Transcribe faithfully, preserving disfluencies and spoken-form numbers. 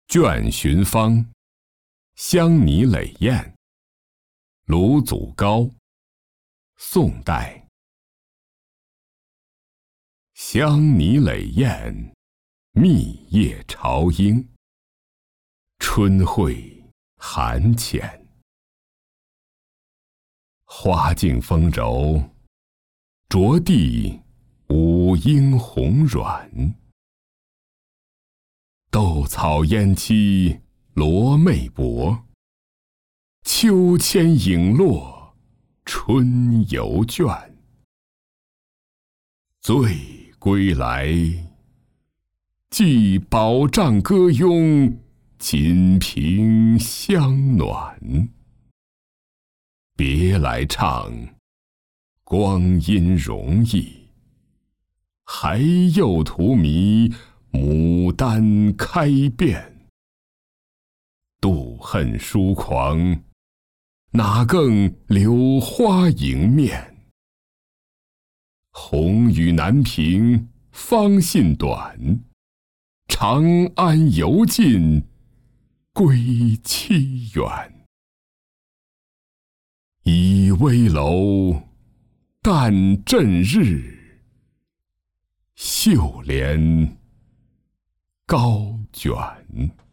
卷寻芳，香泥垒砚，卢祖高，宋代。香泥垒砚，密叶朝英。春会寒浅，花径丰柔，着地五莺红软。斗草烟栖罗袂薄，秋千影落春犹倦。醉归来，寄宝帐歌拥，锦屏香暖。别来唱，光阴容易，还又荼蘼牡丹开遍。妒恨疏狂，哪更留花迎面？红雨难平方信短，长安犹尽归期远。倚危楼，但振日，绣帘高卷。